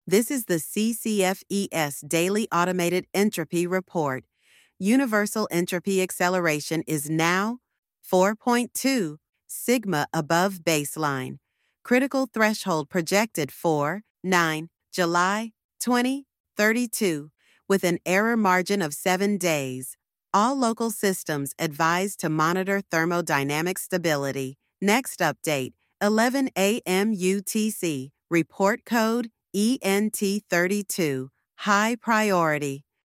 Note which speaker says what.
Speaker 1: This is the CCFES Daily Automated Entropy Report. Universal entropy acceleration is now 4.2 sigma above baseline. Critical threshold projected for 9 July 2032 with an error margin of 7 days. All local systems advised to monitor thermodynamic stability. Next update, 11 a.m. UTC. Report code ENT32. High priority.